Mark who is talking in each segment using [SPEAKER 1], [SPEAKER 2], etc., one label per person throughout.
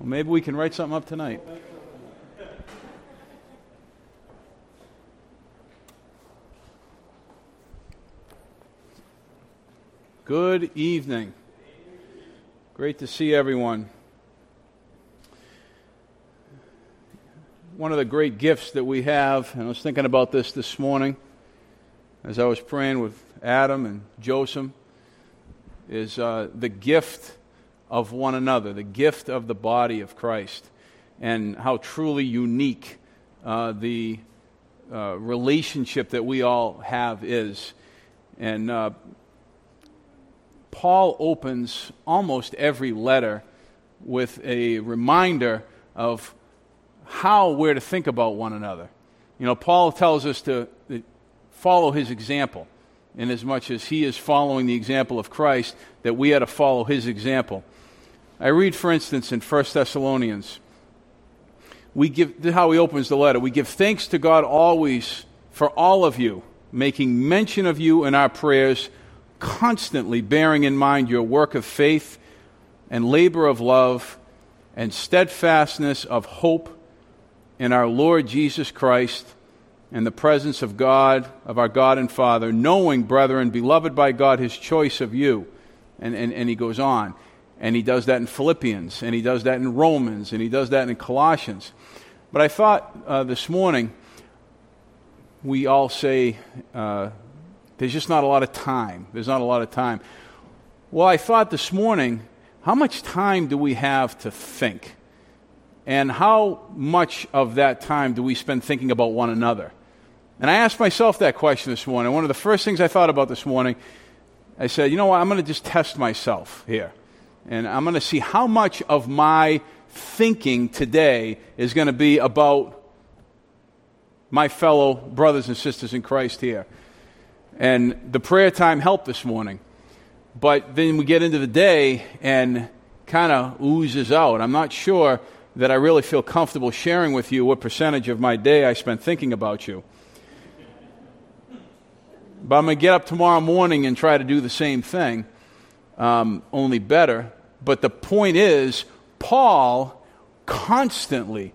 [SPEAKER 1] Well, maybe we can write something up tonight. Good evening. Great to see everyone. One of the great gifts that we have, and I was thinking about this morning as I was praying with Adam and Joseph, is the gift of one another, the gift of the body of Christ, and how truly unique the relationship that we all have is. And Paul opens almost every letter with a reminder of how we're to think about one another. You know, Paul tells us to follow his example, inasmuch as he is following the example of Christ, that we are to follow his example. I read, for instance, in 1 Thessalonians, this is how he opens the letter. We give thanks to God always for all of you, making mention of you in our prayers, constantly bearing in mind your work of faith and labor of love and steadfastness of hope in our Lord Jesus Christ, in the presence of God, of our God and Father, knowing, brethren, beloved by God, his choice of you. And he goes on. And he does that in Philippians, and he does that in Romans, and he does that in Colossians. But I thought this morning, we all say, there's just not a lot of time. There's not a lot of time. Well, I thought this morning, how much time do we have to think? And how much of that time do we spend thinking about one another? And I asked myself that question this morning. One of the first things I thought about this morning, I said, you know what, I'm going to just test myself here. And I'm going to see how much of my thinking today is going to be about my fellow brothers and sisters in Christ here. And the prayer time helped this morning. But then we get into the day and kind of oozes out. I'm not sure that I really feel comfortable sharing with you what percentage of my day I spent thinking about you. But I'm going to get up tomorrow morning and try to do the same thing. Only better. But the point is, Paul constantly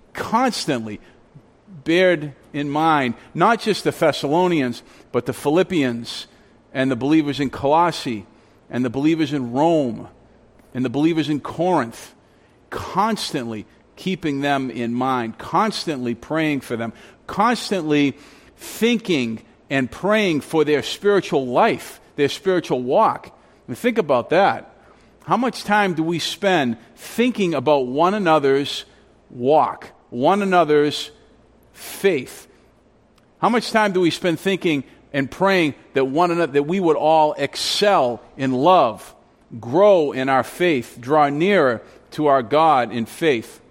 [SPEAKER 1] bared in mind not just the Thessalonians, but the Philippians and the believers in Colossae and the believers in Rome and the believers in Corinth, constantly keeping them in mind, constantly praying for them, constantly thinking and praying for their spiritual life, their spiritual walk. And think about that. How much time do we spend thinking about one another's walk, one another's faith? How much time do we spend thinking and praying that one another, that we would all excel in love, grow in our faith, draw nearer to our God in faith?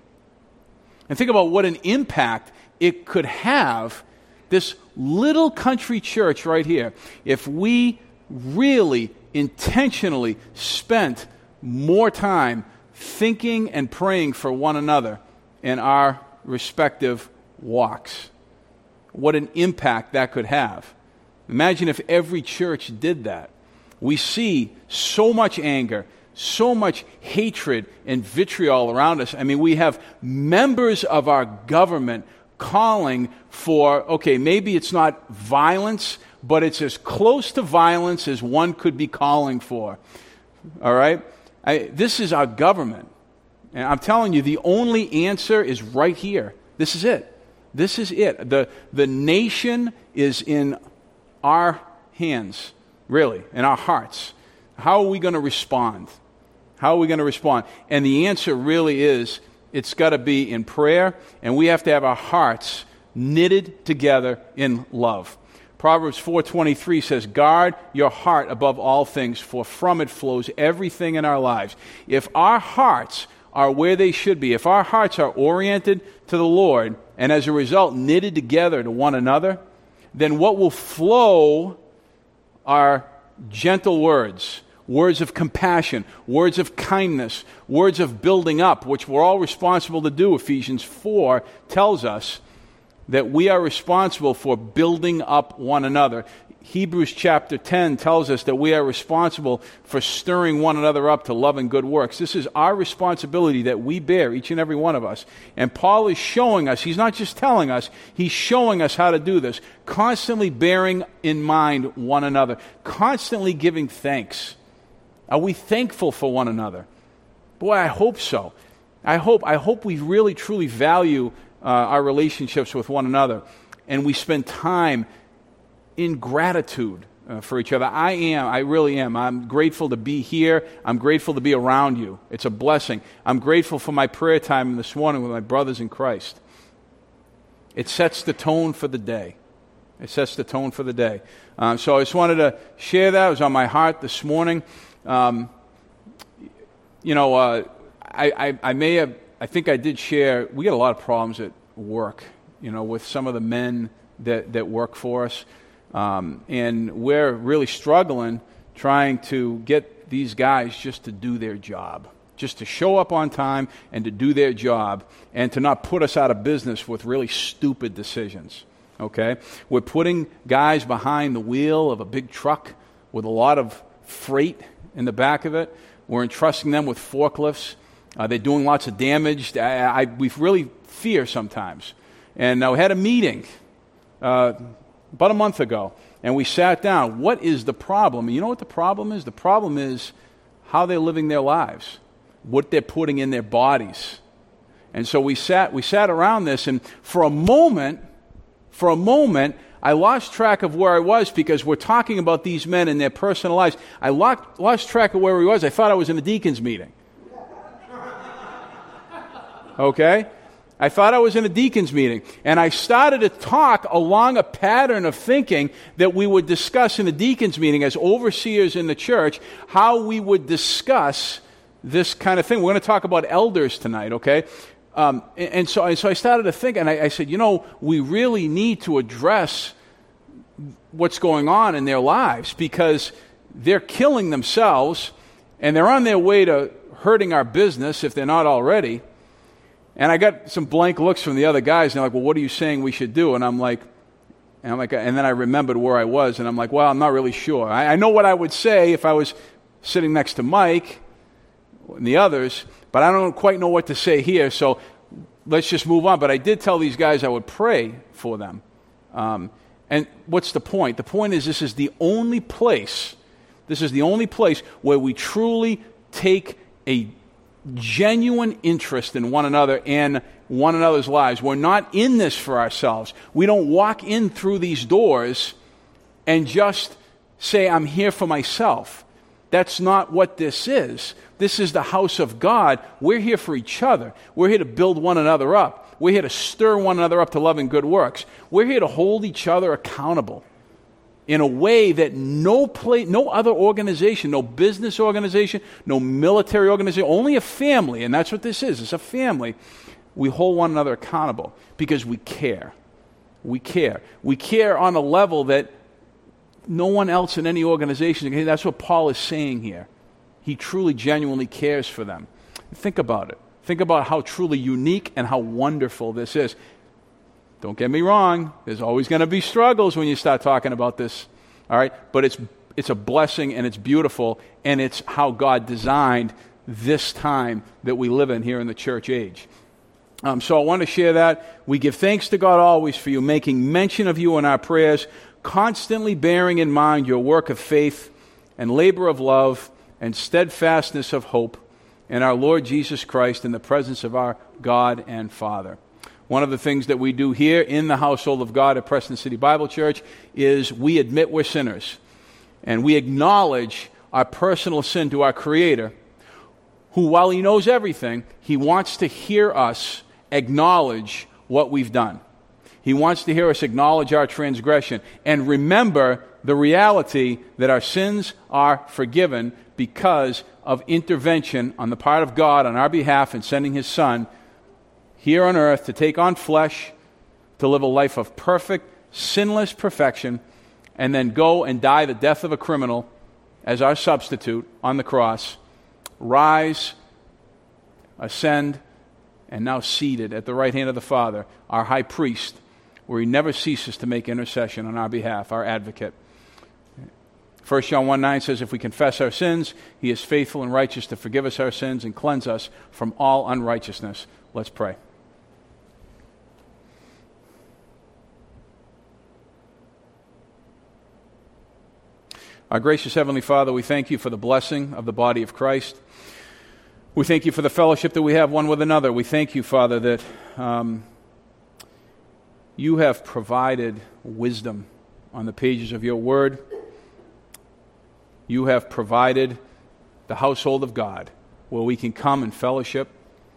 [SPEAKER 1] And think about what an impact it could have, this little country church right here, if we really intentionally spent more time thinking and praying for one another in our respective walks. What an impact that could have. Imagine if every church did that. We see so much anger, so much hatred and vitriol around us. I mean, we have members of our government calling for, okay, maybe it's not violence, but it's as close to violence as one could be calling for. All right? This is our government. And I'm telling you, the only answer is right here. This is it. This is it. The nation is in our hands, really, in our hearts. How are we going to respond? How are we going to respond? And the answer really is, it's got to be in prayer, and we have to have our hearts knitted together in love. Proverbs 4:23 says, guard your heart above all things, for from it flows everything in our lives. If our hearts are where they should be, if our hearts are oriented to the Lord, and as a result knitted together to one another, then what will flow are gentle words, words of compassion, words of kindness, words of building up, which we're all responsible to do, Ephesians 4 tells us. that we are responsible for building up one another. Hebrews chapter 10 tells us that we are responsible for stirring one another up to love and good works. This is our responsibility that we bear, each and every one of us. And Paul is showing us, he's not just telling us, he's showing us how to do this. Constantly bearing in mind one another. Constantly giving thanks. Are we thankful for one another? Boy, I hope so. I hope we really, truly value our relationships with one another. And we spend time in gratitude for each other. I really am. I'm grateful to be here. I'm grateful to be around you. It's a blessing. I'm grateful for my prayer time this morning with my brothers in Christ. It sets the tone for the day. It sets the tone for the day. So I just wanted to share that. It was on my heart this morning. I think I did share, we get a lot of problems at work, with some of the men that work for us. And we're really struggling trying to get these guys just to do their job, just to show up on time and to do their job and to not put us out of business with really stupid decisions, okay? We're putting guys behind the wheel of a big truck with a lot of freight in the back of it. We're entrusting them with forklifts. They're doing lots of damage. We really fear sometimes. And we had a meeting about a month ago, and we sat down. What is the problem? And you know what the problem is? The problem is how they're living their lives, what they're putting in their bodies. And so we sat around this, and for a moment, I lost track of where I was because we're talking about these men and their personal lives. I lost track of where I was. I thought I was in a deacon's meeting. Okay? I thought I was in a deacon's meeting, and I started to talk along a pattern of thinking that we would discuss in a deacon's meeting as overseers in the church, how we would discuss this kind of thing. We're going to talk about elders tonight, okay? And so I started to think, and I said, we really need to address what's going on in their lives because they're killing themselves, and they're on their way to hurting our business if they're not already. And I got some blank looks from the other guys, and they're like, well, what are you saying we should do? And I'm like, and then I remembered where I was, and I'm like, well, I'm not really sure. I know what I would say if I was sitting next to Mike and the others, but I don't quite know what to say here, so let's just move on. But I did tell these guys I would pray for them. And what's the point? The point is this is the only place where we truly take a genuine interest in one another and one another's lives. We're not in this for ourselves. We don't walk in through these doors and just say, I'm here for myself. That's not what this is. This is the house of God. We're here for each other. We're here to build one another up. We're here to stir one another up to love and good works. We're here to hold each other accountable in a way that no other organization, no business organization, no military organization, only a family, and that's what this is. It's a family. We hold one another accountable because we care. We care. We care on a level that no one else in any organization can. That's what Paul is saying here. He truly, genuinely cares for them. Think about it. Think about how truly unique and how wonderful this is. Don't get me wrong. There's always going to be struggles when you start talking about this. All right? But it's a blessing and it's beautiful, and it's how God designed this time that we live in here in the church age. So I want to share that. We give thanks to God always for you, making mention of you in our prayers, constantly bearing in mind your work of faith and labor of love and steadfastness of hope in our Lord Jesus Christ in the presence of our God and Father. One of the things that we do here in the household of God at Preston City Bible Church is we admit we're sinners, and we acknowledge our personal sin to our Creator, who, while He knows everything, He wants to hear us acknowledge what we've done. He wants to hear us acknowledge our transgression and remember the reality that our sins are forgiven because of intervention on the part of God on our behalf in sending His Son here on earth to take on flesh, to live a life of perfect, sinless perfection, and then go and die the death of a criminal as our substitute on the cross, rise, ascend, and now seated at the right hand of the Father, our high priest, where he never ceases to make intercession on our behalf, our advocate. 1 John 1:9 says, if we confess our sins, he is faithful and righteous to forgive us our sins and cleanse us from all unrighteousness. Let's pray. Our gracious Heavenly Father, we thank you for the blessing of the body of Christ. We thank you for the fellowship that we have one with another. We thank you, Father, that you have provided wisdom on the pages of your word. You have provided the household of God where we can come and fellowship.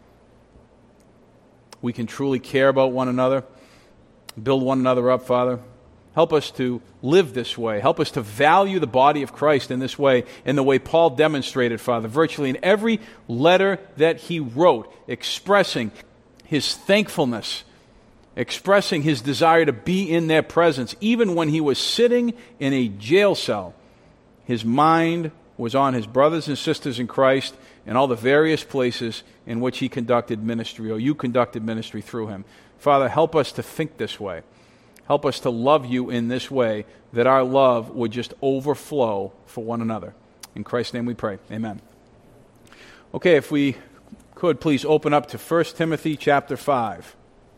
[SPEAKER 1] We can truly care about one another, build one another up, Father. Help us to live this way. Help us to value the body of Christ in this way, in the way Paul demonstrated, Father, virtually in every letter that he wrote, expressing his thankfulness, expressing his desire to be in their presence. Even when he was sitting in a jail cell, his mind was on his brothers and sisters in Christ and all the various places in which he conducted ministry, or you conducted ministry through him. Father, help us to think this way. Help us to love you in this way, that our love would just overflow for one another. In Christ's name we pray. Amen. Okay, if we could please open up to 1 Timothy chapter 5.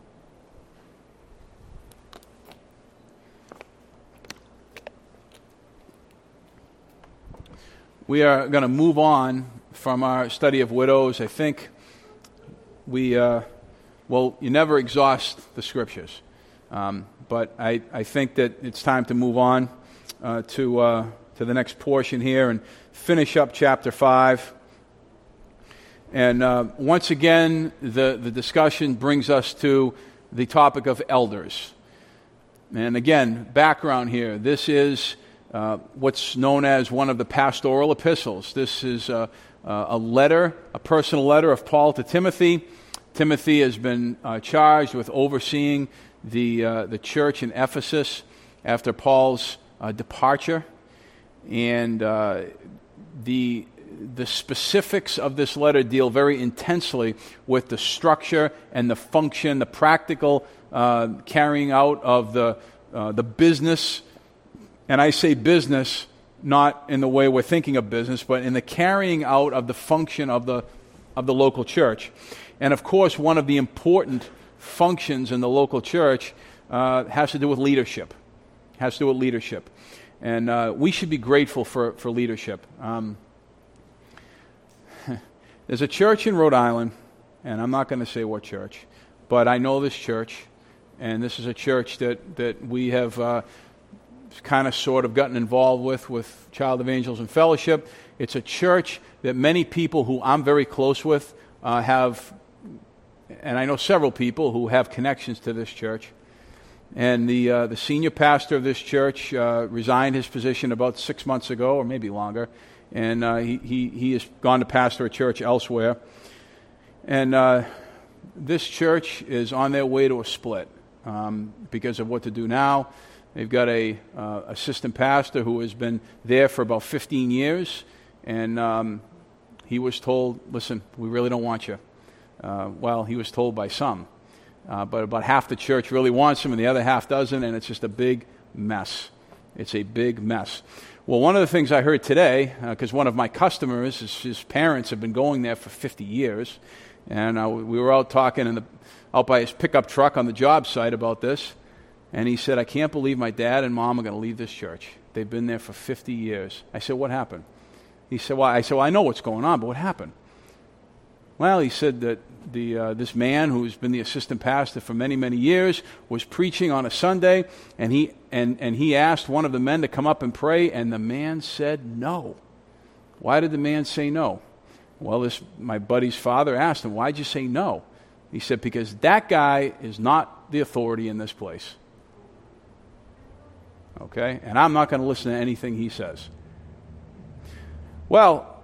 [SPEAKER 1] We are going to move on from our study of widows. I think you never exhaust the Scriptures. But I think that it's time to move on to the next portion here and finish up chapter 5. And once again, the discussion brings us to the topic of elders. And again, background here. This is what's known as one of the pastoral epistles. This is a letter, a personal letter of Paul to Timothy. Timothy has been charged with overseeing the church in Ephesus after Paul's departure, and the specifics of this letter deal very intensely with the structure and the function, the practical carrying out of the business. And I say business not in the way we're thinking of business, but in the carrying out of the function of the local church. And of course, one of the important functions in the local church has to do with leadership. And we should be grateful for leadership. There's a church in Rhode Island, and I'm not going to say what church, but I know this church, and this is a church that we have kind of sort of gotten involved with Child Evangelism Fellowship. It's a church that many people who I'm very close with have. And I know several people who have connections to this church. And the senior pastor of this church resigned his position about 6 months ago, or maybe longer. And he has gone to pastor a church elsewhere. And this church is on their way to a split because of what to do now. They've got a assistant pastor who has been there for about 15 years. And he was told, listen, we really don't want you. He was told by some, but about half the church really wants him and the other half doesn't, and it's just a big mess. It's a big mess. Well, one of the things I heard today, because one of my customers, his parents have been going there for 50 years, and we were out talking out by his pickup truck on the job site about this, and he said, I can't believe my dad and mom are going to leave this church. They've been there for 50 years. I said, what happened? He said, well, I know what's going on, but what happened? Well, he said that this man who's been the assistant pastor for many, many years was preaching on a Sunday, and he asked one of the men to come up and pray, and the man said no. Why did the man say no? Well, my buddy's father asked him, why'd you say no? He said, because that guy is not the authority in this place. Okay? And I'm not going to listen to anything he says. Well,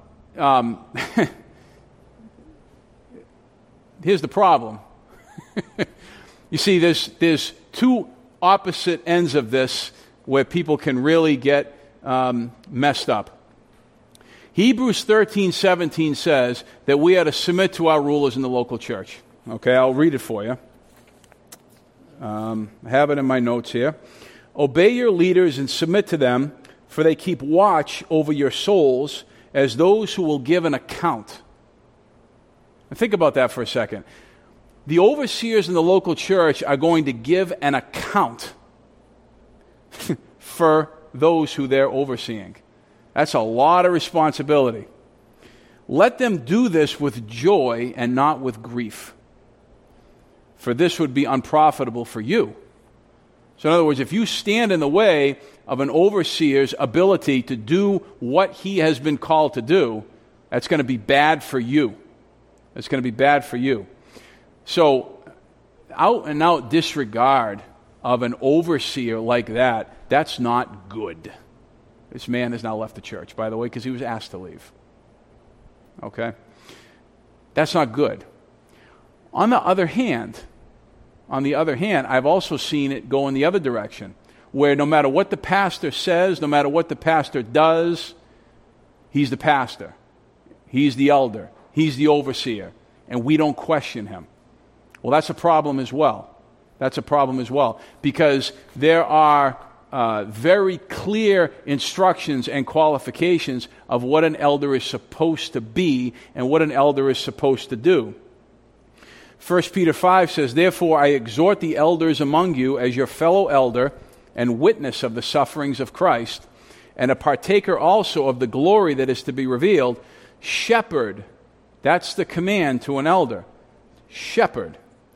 [SPEAKER 1] here's the problem. You see, there's two opposite ends of this where people can really get messed up. Hebrews 13:17 says that we are to submit to our rulers in the local church. Okay, I'll read it for you. I have it in my notes here. Obey your leaders and submit to them, for they keep watch over your souls as those who will give an account. And think about that for a second. The overseers in the local church are going to give an account for those who they're overseeing. That's a lot of responsibility. Let them do this with joy and not with grief, for this would be unprofitable for you. So in other words, if you stand in the way of an overseer's ability to do what he has been called to do, that's going to be bad for you. It's going to be bad for you. So out and out disregard of an overseer like that, that's not good. This man has now left the church, by the way, because he was asked to leave. Okay? That's not good. On the other hand, I've also seen it go in the other direction, where no matter what the pastor says, no matter what the pastor does, he's the pastor. He's the elder. He's the overseer. And we don't question him. Well, that's a problem as well. That's a problem as well. Because there are very clear instructions and qualifications of what an elder is supposed to be and what an elder is supposed to do. 1 Peter 5 says, "Therefore I exhort the elders among you as your fellow elder and witness of the sufferings of Christ, and a partaker also of the glory that is to be revealed. Shepherd," that's the command to an elder. Shepherd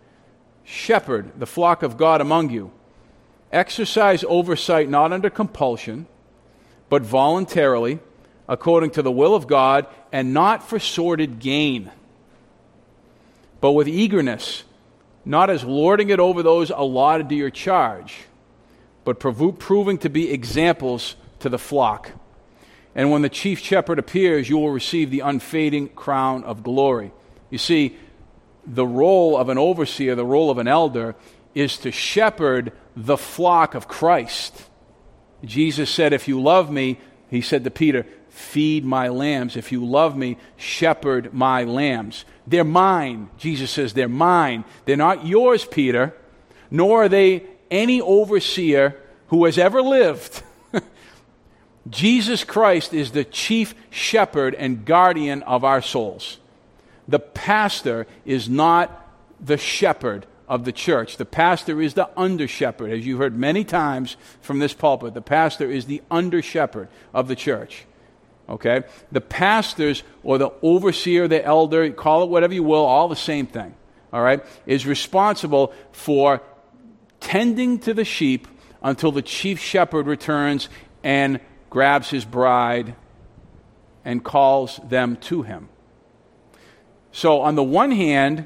[SPEAKER 1] the flock of God among you. Exercise oversight not under compulsion, but voluntarily, according to the will of God, and not for sordid gain, but with eagerness, not as lording it over those allotted to your charge, but proving to be examples to the flock. And when the chief shepherd appears, you will receive the unfading crown of glory. You see, the role of an overseer, the role of an elder, is to shepherd the flock of Christ. Jesus said, "If you love me," he said to Peter, "feed my lambs. If you love me, shepherd my lambs." They're mine. Jesus says they're mine. They're not yours, Peter, nor are they any overseer who has ever lived. Jesus Christ is the chief shepherd and guardian of our souls. The pastor is not the shepherd of the church. The pastor is the under-shepherd. As you've heard many times from this pulpit, the pastor is the under-shepherd of the church. Okay? The pastors, or the overseer, the elder, call it whatever you will, all the same thing, all right, is responsible for tending to the sheep until the chief shepherd returns and grabs his bride and calls them to him. So on the one hand,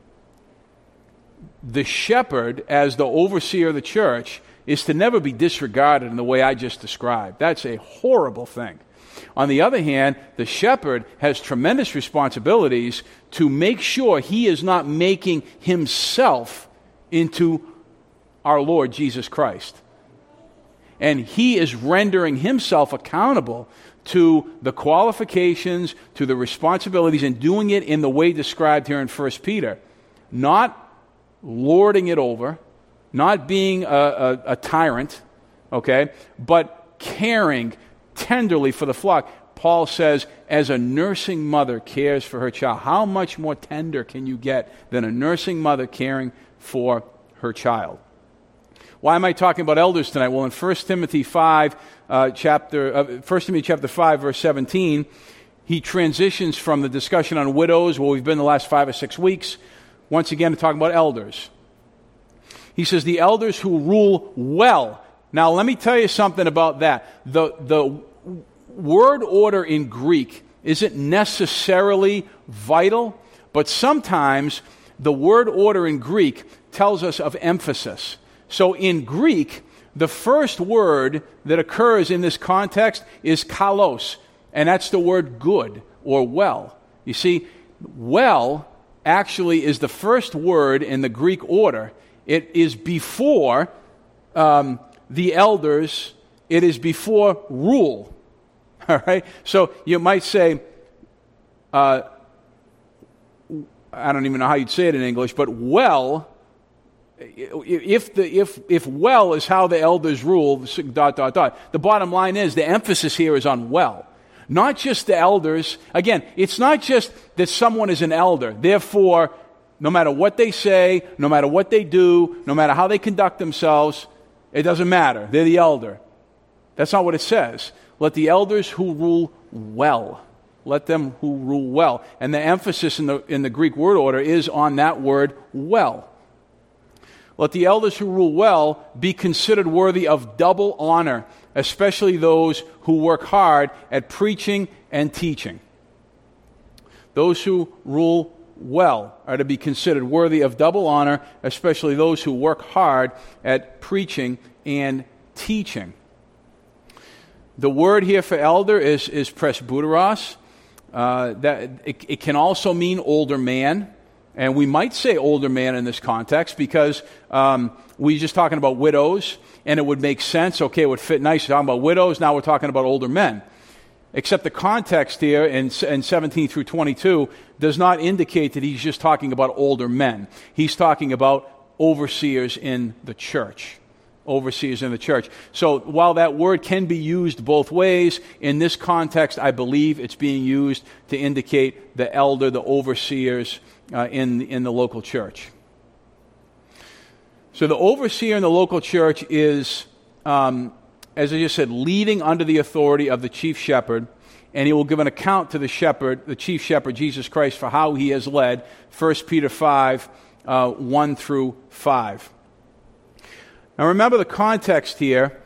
[SPEAKER 1] the shepherd, as the overseer of the church, is to never be disregarded in the way I just described. That's a horrible thing. On the other hand, the shepherd has tremendous responsibilities to make sure he is not making himself into our Lord Jesus Christ. And he is rendering himself accountable to the qualifications, to the responsibilities, and doing it in the way described here in 1 Peter. Not lording it over, not being a tyrant, okay, but caring tenderly for the flock. Paul says, as a nursing mother cares for her child. How much more tender can you get than a nursing mother caring for her child? Why am I talking about elders tonight? Well, in 1 Timothy chapter 5, verse 17, he transitions from the discussion on widows, where we've been the last 5 or 6 weeks, once again to talking about elders. He says, the elders who rule well. Now, let me tell you something about that. The word order in Greek isn't necessarily vital, but sometimes the word order in Greek tells us of emphasis. So in Greek, the first word that occurs in this context is kalos, and that's the word good or well. You see, well actually is the first word in the Greek order. It is before the elders. It is before rule. All right? So you might say, I don't even know how you'd say it in English, but well if well is how the elders rule, ... The bottom line is the emphasis here is on well. Not just the elders. Again, it's not just that someone is an elder. Therefore, no matter what they say, no matter what they do, no matter how they conduct themselves, it doesn't matter. They're the elder. That's not what it says. Let the elders who rule well. Let them who rule well. And the emphasis in the Greek word order is on that word well. Let the elders who rule well be considered worthy of double honor, especially those who work hard at preaching and teaching. Those who rule well are to be considered worthy of double honor, especially those who work hard at preaching and teaching. The word here for elder is presbyteros. It can also mean older man. And we might say older man in this context because we're just talking about widows, and it would make sense. Okay, it would fit nice. We're talking about widows, now we're talking about older men. Except the context here in 17 through 22 does not indicate that he's just talking about older men. He's talking about overseers in the church. Overseers in the church. So while that word can be used both ways, in this context, I believe it's being used to indicate the elder, the overseers in the local church. So the overseer in the local church is, as I just said, leading under the authority of the chief shepherd, and he will give an account to the shepherd, the chief shepherd, Jesus Christ, for how he has led. 1 Peter 5, 1 through 5. Now remember the context here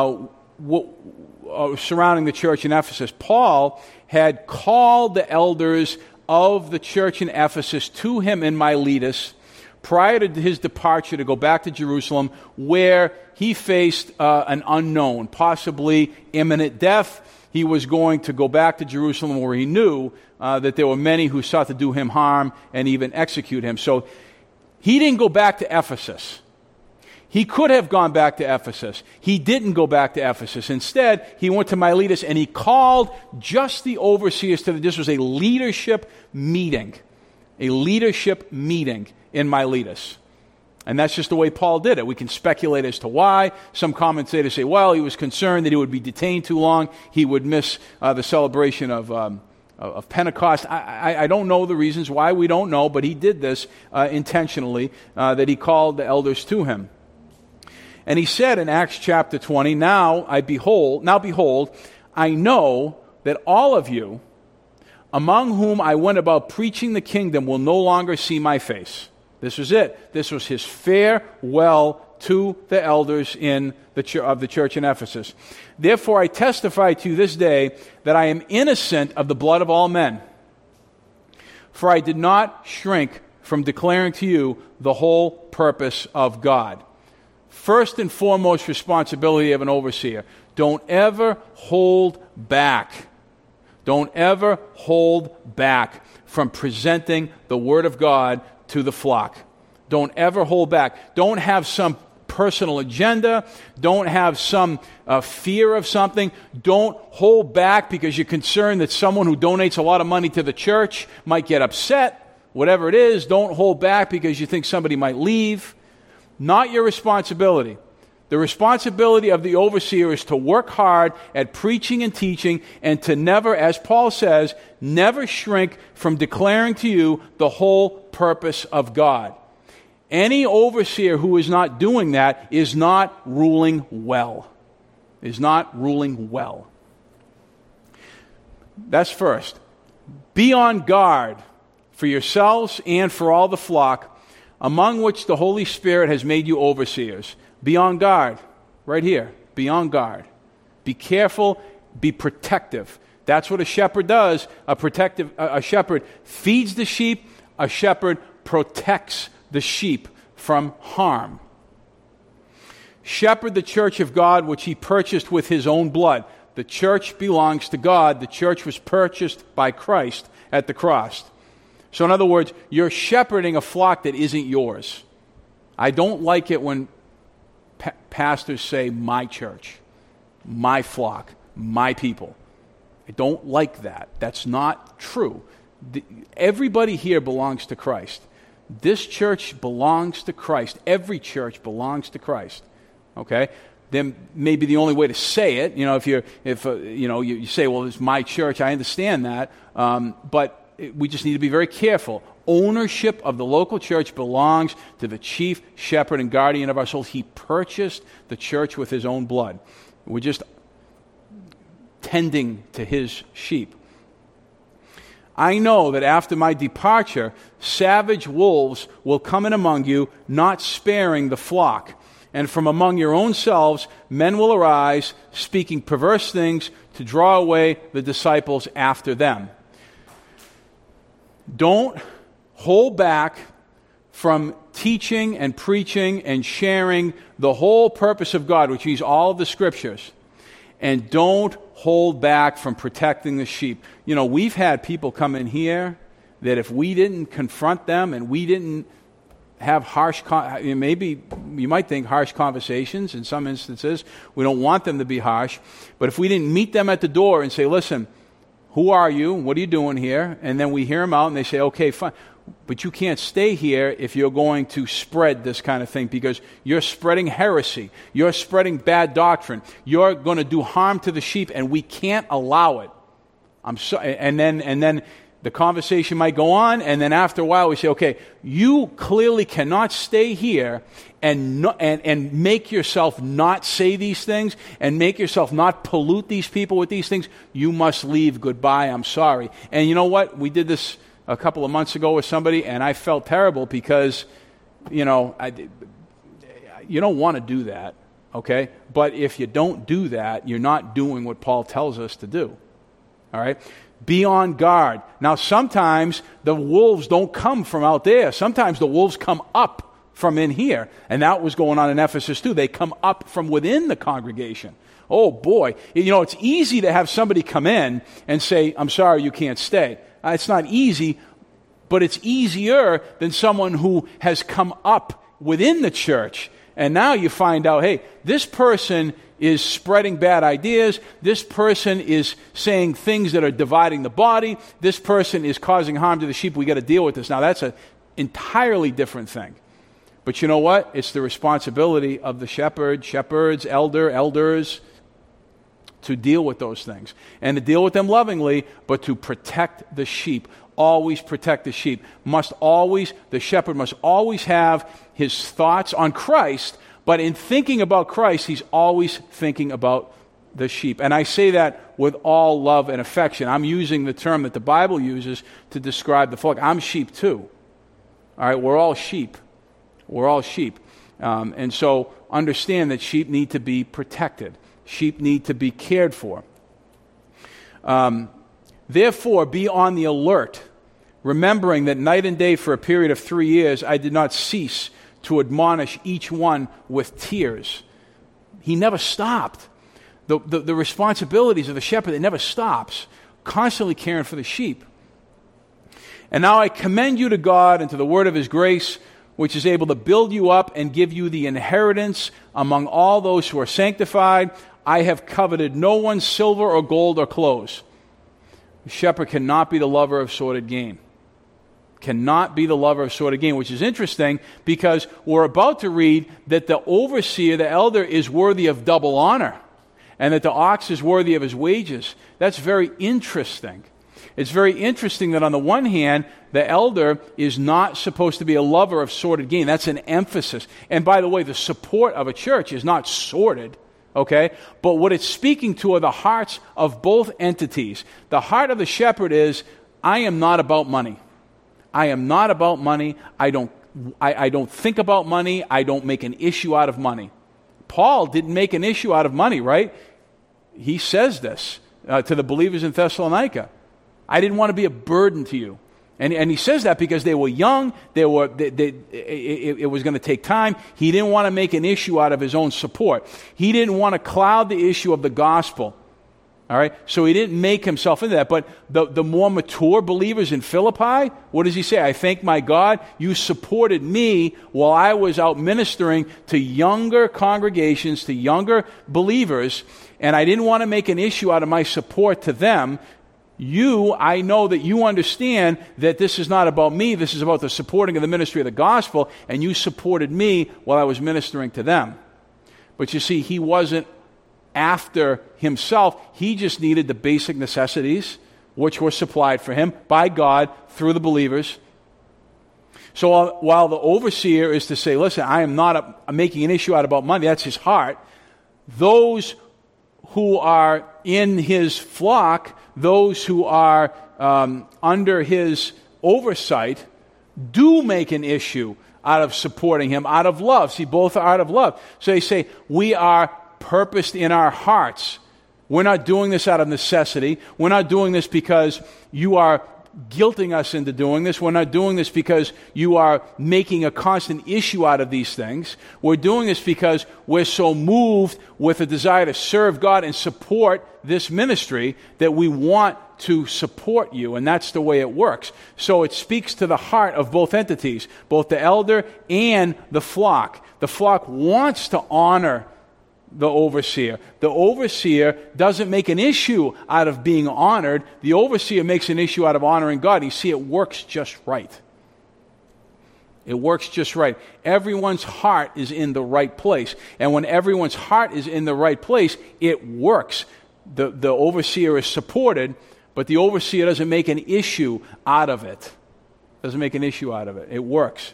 [SPEAKER 1] surrounding the church in Ephesus. Paul had called the elders of the church in Ephesus to him in Miletus prior to his departure to go back to Jerusalem, where he faced an unknown, possibly imminent death. He was going to go back to Jerusalem where he knew that there were many who sought to do him harm and even execute him. So he didn't go back to Ephesus. He could have gone back to Ephesus. He didn't go back to Ephesus. Instead, he went to Miletus and he called just the overseers to this was a leadership meeting. A leadership meeting in Miletus. And that's just the way Paul did it. We can speculate as to why. Some commentators say, well, he was concerned that he would be detained too long. He would miss the celebration of Pentecost. I don't know the reasons why. We don't know, but he did this intentionally, that he called the elders to him. And he said in Acts chapter 20, Now behold, I know that all of you, among whom I went about preaching the kingdom, will no longer see my face. This was it. This was his farewell to the elders of the church in Ephesus. Therefore I testify to you this day that I am innocent of the blood of all men. For I did not shrink from declaring to you the whole purpose of God. First and foremost responsibility of an overseer. Don't ever hold back. Don't ever hold back from presenting the Word of God to the flock. Don't ever hold back. Don't have some personal agenda. Don't have some fear of something. Don't hold back because you're concerned that someone who donates a lot of money to the church might get upset. Whatever it is, don't hold back because you think somebody might leave. Not your responsibility. The responsibility of the overseer is to work hard at preaching and teaching and to never, as Paul says, never shrink from declaring to you the whole purpose of God. Any overseer who is not doing that is not ruling well. Is not ruling well. That's first. Be on guard for yourselves and for all the flock, among which the Holy Spirit has made you overseers. Be on guard. Right here. Be on guard. Be careful. Be protective. That's what a shepherd does. A shepherd feeds the sheep. A shepherd protects the sheep from harm. Shepherd the church of God, which he purchased with his own blood. The church belongs to God. The church was purchased by Christ at the cross. So in other words, you're shepherding a flock that isn't yours. I don't like it when pastors say, my church, my flock, my people. I don't like that. That's not true. Everybody here belongs to Christ. This church belongs to Christ. Every church belongs to Christ. Okay? Then maybe the only way to say it, you say, well, it's my church. I understand that. But we just need to be very careful. Ownership of the local church belongs to the chief shepherd and guardian of our souls. He purchased the church with his own blood. We're just tending to his sheep. I know that after my departure, savage wolves will come in among you, not sparing the flock. And from among your own selves, men will arise, speaking perverse things to draw away the disciples after them. Don't hold back from teaching and preaching and sharing the whole purpose of God, which means all of the scriptures. And don't hold back from protecting the sheep. We've had people come in here that if we didn't confront them and we didn't have maybe you might think harsh conversations in some instances. We don't want them to be harsh. But if we didn't meet them at the door and say, listen, who are you? What are you doing here? And then we hear them out and they say, okay, fine. But you can't stay here if you're going to spread this kind of thing, because you're spreading heresy. You're spreading bad doctrine. You're going to do harm to the sheep, and we can't allow it. And then the conversation might go on, and then after a while we say, okay, you clearly cannot stay here and make yourself not say these things and make yourself not pollute these people with these things. You must leave. Goodbye. I'm sorry. And you know what? We did this a couple of months ago with somebody, and I felt terrible because, you don't want to do that, okay? But if you don't do that, you're not doing what Paul tells us to do, all right? Be on guard. Now, sometimes the wolves don't come from out there. Sometimes the wolves come up from in here, and that was going on in Ephesus too. They come up from within the congregation. Oh, boy. It's easy to have somebody come in and say, I'm sorry, you can't stay. It's not easy, but it's easier than someone who has come up within the church. And now you find out, hey, this person is spreading bad ideas. This person is saying things that are dividing the body. This person is causing harm to the sheep. We got to deal with this. Now, that's an entirely different thing. But you know what? It's the responsibility of the shepherds, elders, to deal with those things and to deal with them lovingly, but to protect the sheep. Always protect the sheep. The shepherd must always have his thoughts on Christ, but in thinking about Christ, he's always thinking about the sheep. And I say that with all love and affection. I'm using the term that the Bible uses to describe the flock. I'm sheep too. All right, we're all sheep. We're all sheep. And so understand that sheep need to be protected. Sheep need to be cared for. Therefore, be on the alert, remembering that night and day for a period of 3 years I did not cease to admonish each one with tears. He never stopped. The responsibilities of the shepherd, it never stops, constantly caring for the sheep. And now I commend you to God and to the word of his grace, which is able to build you up and give you the inheritance among all those who are sanctified. I have coveted no one's silver or gold or clothes. The shepherd cannot be the lover of sordid gain. Cannot be the lover of sordid gain, which is interesting because we're about to read that the overseer, the elder, is worthy of double honor and that the ox is worthy of his wages. That's very interesting. It's very interesting that on the one hand, the elder is not supposed to be a lover of sordid gain. That's an emphasis. And by the way, the support of a church is not sordid. Okay? But what it's speaking to are the hearts of both entities. The heart of the shepherd is, I am not about money. I am not about money. I don't think about money. I don't make an issue out of money. Paul didn't make an issue out of money, right? He says this to the believers in Thessalonica. I didn't want to be a burden to you. And he says that because they were young, it was going to take time. He didn't want to make an issue out of his own support. He didn't want to cloud the issue of the gospel. All right? So he didn't make himself into that. But the more mature believers in Philippi, what does he say? I thank my God, you supported me while I was out ministering to younger congregations, to younger believers, and I didn't want to make an issue out of my support to them. I know that you understand that this is not about me, this is about the supporting of the ministry of the gospel, and you supported me while I was ministering to them. But you see, he wasn't after himself. He just needed the basic necessities, which were supplied for him by God through the believers. So while the overseer is to say, listen, I am not making an issue out about money, that's his heart, those who are in his flock, those who are under his oversight, do make an issue out of supporting him, out of love. See, both are out of love. So they say, we are purposed in our hearts. We're not doing this out of necessity. We're not doing this because you are guilting us into doing this. We're not doing this because you are making a constant issue out of these things. We're doing this because we're so moved with a desire to serve God and support this ministry that we want to support you, and that's the way it works. So it speaks to the heart of both entities, both the elder and the flock. The flock wants to honor the overseer. The overseer doesn't make an issue out of being honored. The overseer makes an issue out of honoring God. You see, it works just right. It works just right. Everyone's heart is in the right place. And when everyone's heart is in the right place, it works. The overseer is supported, but the overseer doesn't make an issue out of it. Doesn't make an issue out of it. It works.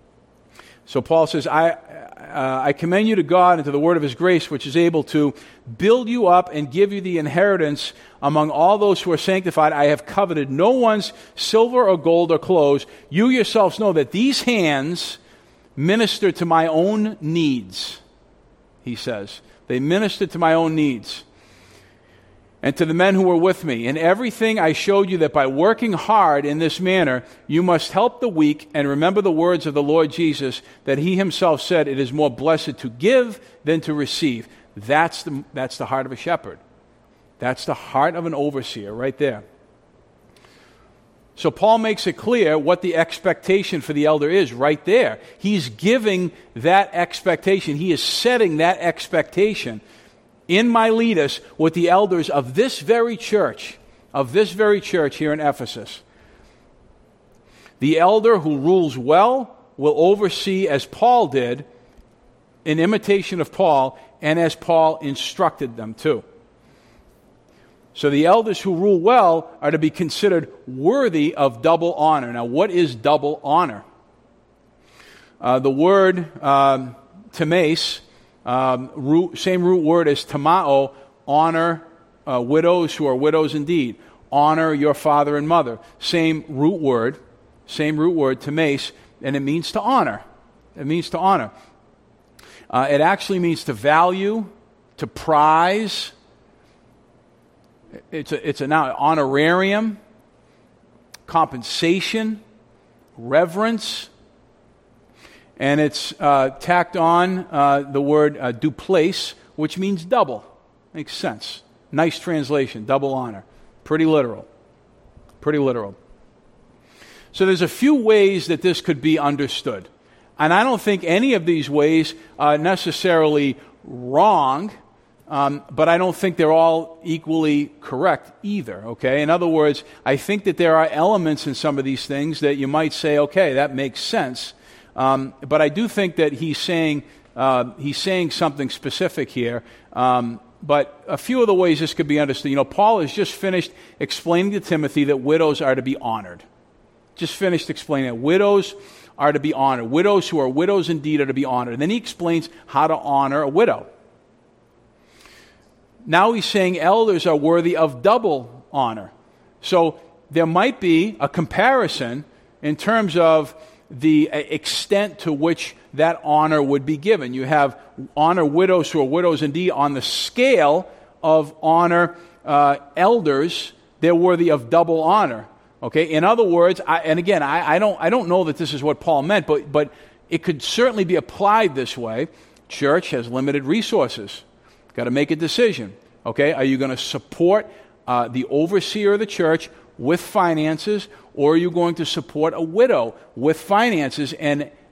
[SPEAKER 1] So Paul says, I commend you to God and to the word of his grace, which is able to build you up and give you the inheritance among all those who are sanctified. I have coveted no one's silver or gold or clothes. You yourselves know that these hands minister to my own needs, he says. They minister to my own needs. And to the men who were with me. In everything I showed you that by working hard in this manner, you must help the weak and remember the words of the Lord Jesus, that he himself said, it is more blessed to give than to receive. That's the heart of a shepherd. That's the heart of an overseer right there. So Paul makes it clear what the expectation for the elder is right there. He's giving that expectation. He is setting that expectation in Miletus with the elders of this very church here in Ephesus. The elder who rules well will oversee as Paul did, in imitation of Paul, and as Paul instructed them to. So the elders who rule well are to be considered worthy of double honor. Now, what is double honor? The word times, same root word as tamao, honor widows who are widows indeed. Honor your father and mother. Same root word, times, and it means to honor. It means to honor. It actually means to value, to prize. It's a noun. Honorarium, compensation, reverence. And it's tacked on the word duplace, which means double. Makes sense. Nice translation, double honor. Pretty literal. Pretty literal. So there's a few ways that this could be understood. And I don't think any of these ways are necessarily wrong, but I don't think they're all equally correct either, okay? In other words, I think that there are elements in some of these things that you might say, okay, that makes sense. But I do think that he's saying something specific here. But a few of the ways this could be understood. Paul has just finished explaining to Timothy that widows are to be honored. Just finished explaining that widows are to be honored. Widows who are widows indeed are to be honored. And then he explains how to honor a widow. Now he's saying elders are worthy of double honor. So there might be a comparison in terms of the extent to which that honor would be given. You have honor widows who are widows indeed on the scale of honor elders. They're worthy of double honor. Okay. In other words, I don't know that this is what Paul meant, but it could certainly be applied this way. Church has limited resources. Got to make a decision. Okay. Are you going to support the overseer of the church with finances, or are you going to support a widow with finances and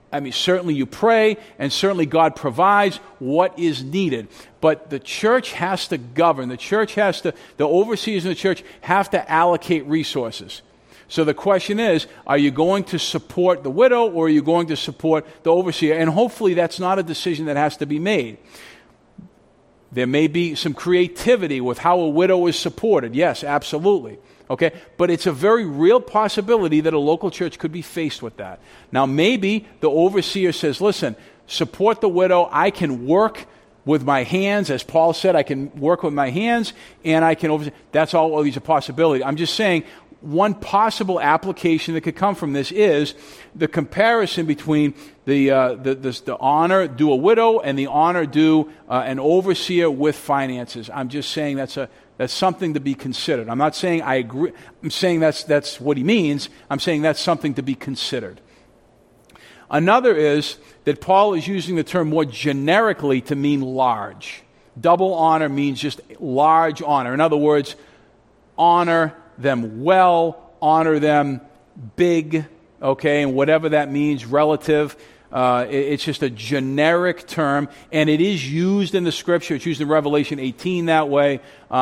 [SPEAKER 1] I mean, certainly you pray, and certainly God provides what is needed. But the church has to govern. The overseers in the church have to allocate resources. So the question is, are you going to support the widow, or are you going to support the overseer? And hopefully that's not a decision that has to be made. There may be some creativity with how a widow is supported. Yes, absolutely. Okay, but it's a very real possibility that a local church could be faced with that. Now, maybe the overseer says, listen, support the widow. I can work with my hands. As Paul said, I can work with my hands, and I can oversee. That's always a possibility. I'm just saying one possible application that could come from this is the comparison between the honor due a widow and the honor due an overseer with finances. I'm just saying that's something to be considered. I'm not saying I agree. I'm saying that's what he means. I'm saying that's something to be considered. Another is that Paul is using the term more generically to mean large. Double honor means just large honor. In other words, honor them well, honor them big, okay, and whatever that means, relative. It's just a generic term, and it is used in the Scripture. It's used in Revelation 18 that way.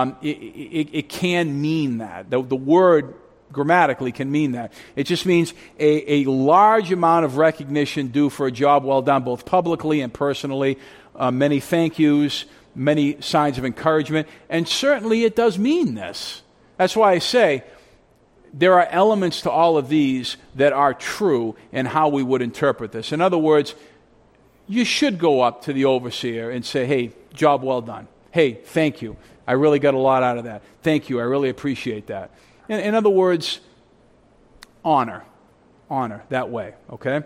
[SPEAKER 1] It can mean that. The word grammatically can mean that. It just means a large amount of recognition due for a job well done, both publicly and personally. Many thank yous, many signs of encouragement, and certainly it does mean this. That's why I say there are elements to all of these that are true in how we would interpret this. In other words, you should go up to the overseer and say, hey, job well done. Hey, thank you. I really got a lot out of that. Thank you. I really appreciate that. In other words, honor that way, okay?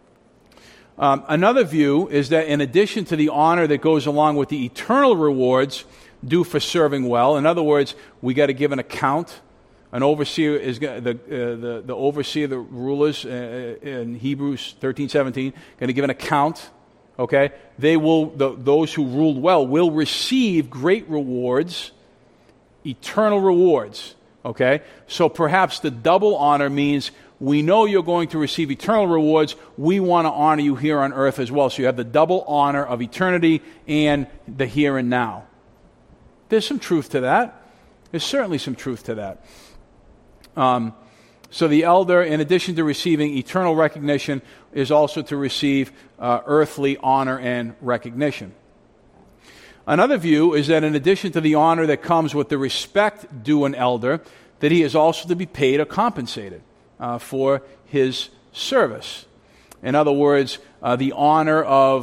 [SPEAKER 1] Another view is that in addition to the honor that goes along with the eternal rewards due for serving well, in other words, we got to give an account. An overseer is the overseer, the rulers in Hebrews 13:17, going to give an account. Okay, those who ruled well will receive great rewards, eternal rewards. Okay, so perhaps the double honor means we know you're going to receive eternal rewards. We want to honor you here on earth as well. So you have the double honor of eternity and the here and now. There's some truth to that. There's certainly some truth to that. So the elder, in addition to receiving eternal recognition, is also to receive earthly honor and recognition. Another view is that in addition to the honor that comes with the respect due an elder, that he is also to be paid or compensated for his service. In other words, the honor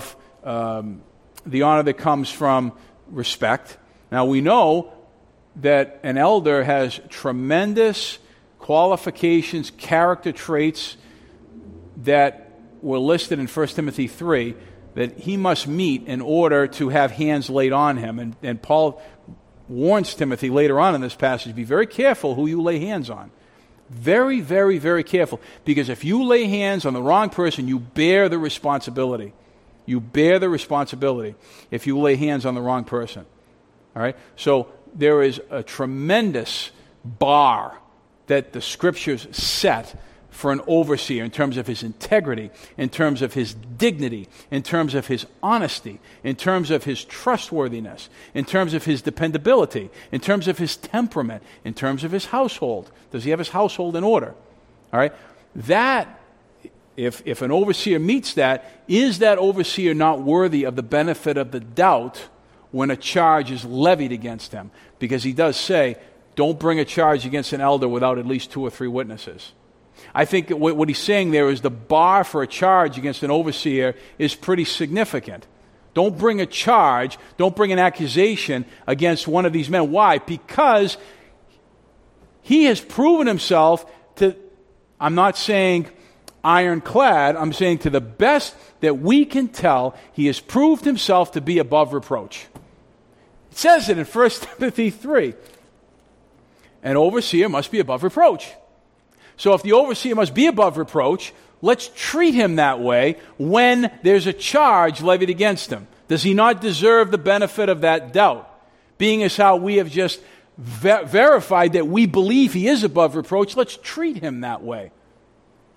[SPEAKER 1] that comes from respect. Now we know that an elder has tremendous qualifications, character traits that were listed in 1 Timothy 3 that he must meet in order to have hands laid on him. And Paul warns Timothy later on in this passage, be very careful who you lay hands on. Very, very, very careful. Because if you lay hands on the wrong person, you bear the responsibility. You bear the responsibility if you lay hands on the wrong person. All right? So there is a tremendous bar that the Scriptures set for an overseer in terms of his integrity, in terms of his dignity, in terms of his honesty, in terms of his trustworthiness, in terms of his dependability, in terms of his temperament, in terms of his household. Does he have his household in order? All right? That, if an overseer meets that, is that overseer not worthy of the benefit of the doubt when a charge is levied against him? Because he does say, don't bring a charge against an elder without at least 2 or 3 witnesses. I think what he's saying there is the bar for a charge against an overseer is pretty significant. Don't bring a charge, don't bring an accusation against one of these men. Why? Because he has proven himself to, I'm not saying ironclad, I'm saying to the best that we can tell, he has proved himself to be above reproach. It says it in 1 Timothy 3. An overseer must be above reproach. So if the overseer must be above reproach, let's treat him that way when there's a charge levied against him. Does he not deserve the benefit of that doubt? Being as how we have just verified that we believe he is above reproach, let's treat him that way.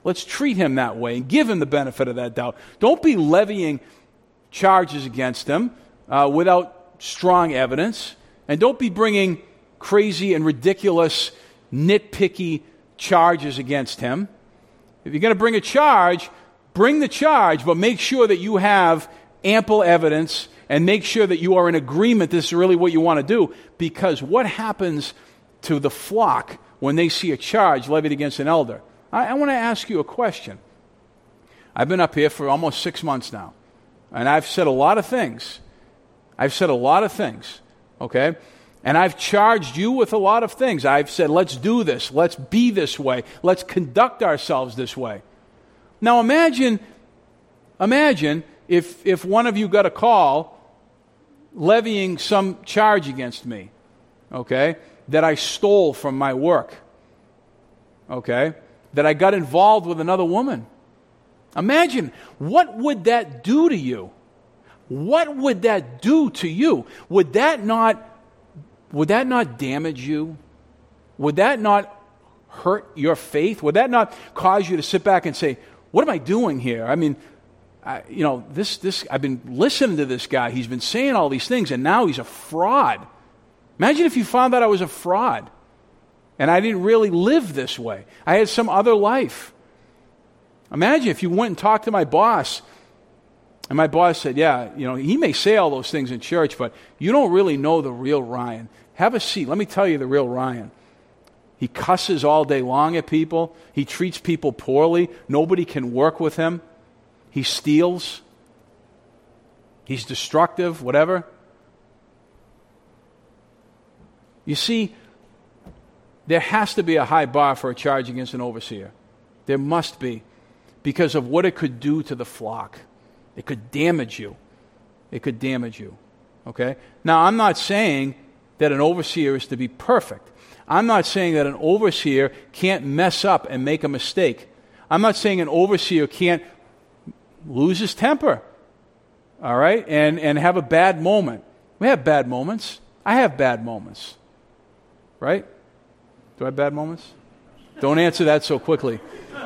[SPEAKER 1] Let's treat him that way and give him the benefit of that doubt. Don't be levying charges against him without strong evidence. And don't be bringing crazy and ridiculous, nitpicky charges against him. If you're going to bring a charge, bring the charge, but make sure that you have ample evidence and make sure that you are in agreement this is really what you want to do. Because what happens to the flock when they see a charge levied against an elder? I want to ask you a question. I've been up here for almost 6 months now, and I've said a lot of things. Okay? And I've charged you with a lot of things. I've said, let's do this. Let's be this way. Let's conduct ourselves this way. Now imagine if one of you got a call levying some charge against me, okay, that I stole from my work, okay, that I got involved with another woman. Imagine, what would that do to you? What would that do to you? Would that not damage you? Would that not hurt your faith? Would that not cause you to sit back and say, what am I doing here? I mean, I've been listening to this guy. He's been saying all these things, and now he's a fraud. Imagine if you found out I was a fraud, and I didn't really live this way. I had some other life. Imagine if you went and talked to my boss, and my boss said, yeah, he may say all those things in church, but you don't really know the real Ryan. Have a seat. Let me tell you the real Ryan. He cusses all day long at people. He treats people poorly. Nobody can work with him. He steals. He's destructive, whatever. You see, there has to be a high bar for a charge against an overseer. There must be, because of what it could do to the flock. It could damage you. Okay? Now, I'm not saying that an overseer is to be perfect. I'm not saying that an overseer can't mess up and make a mistake. I'm not saying an overseer can't lose his temper, all right, and have a bad moment. We have bad moments. I have bad moments, right? Do I have bad moments? Don't answer that so quickly.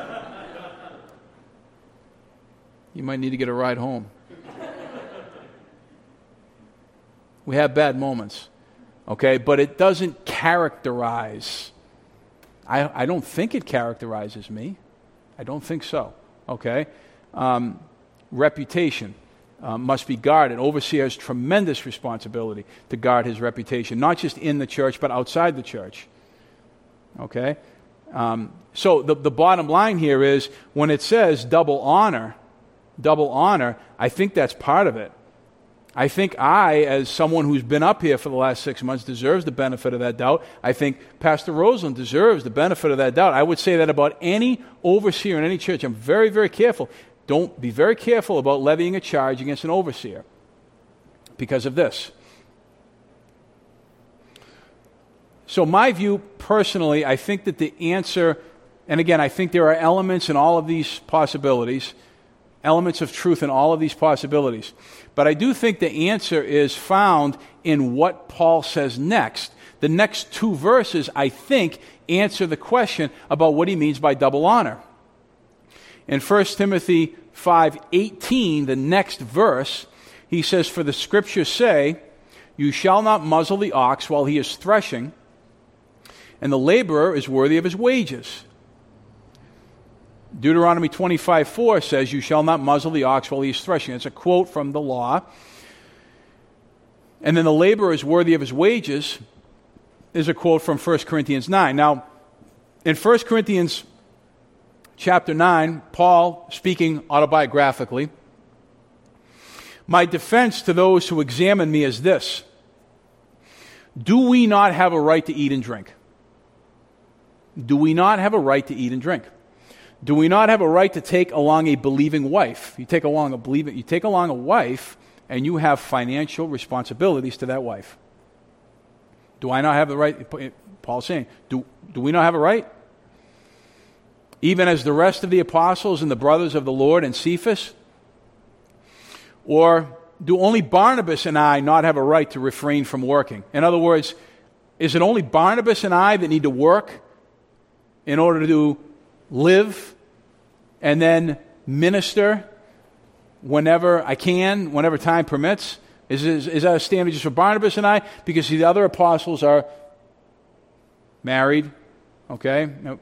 [SPEAKER 1] You might need to get a ride home. We have bad moments, okay? But it doesn't characterize. I don't think it characterizes me. I don't think so, okay? Reputation must be guarded. Overseer has tremendous responsibility to guard his reputation, not just in the church, but outside the church, okay? So the bottom line here is, when it says double honor, I think that's part of it. I think I, as someone who's been up here for the last 6 months, deserves the benefit of that doubt. I think Pastor Roseland deserves the benefit of that doubt. I would say that about any overseer in any church. I'm very, very careful. Don't be very careful about levying a charge against an overseer because of this. So my view, personally, I think that the answer, and again, I think there are elements in all of these possibilities, elements of truth in all of these possibilities. But I do think the answer is found in what Paul says next. The next 2 verses, I think, answer the question about what he means by double honor. In 1 Timothy 5:18, the next verse, he says, "For the scriptures say, you shall not muzzle the ox while he is threshing, and the laborer is worthy of his wages." Deuteronomy 25:4 says, "You shall not muzzle the ox while he is threshing." It's a quote from the law. And then the laborer is worthy of his wages is a quote from 1 Corinthians 9. Now, in 1 Corinthians chapter 9, Paul, speaking autobiographically, "My defense to those who examine me is this: do we not have a right to eat and drink? Do we not have a right to eat and drink? Do we not have a right to take along a believing wife?" You take along a wife, and you have financial responsibilities to that wife. Do I not have the right? Paul's saying, do we not have a right? Even as the rest of the apostles and the brothers of the Lord and Cephas? Or do only Barnabas and I not have a right to refrain from working? In other words, is it only Barnabas and I that need to work in order to live and then minister whenever I can, whenever time permits? Is that a standard just for Barnabas and I? Because the other apostles are married, okay? Now,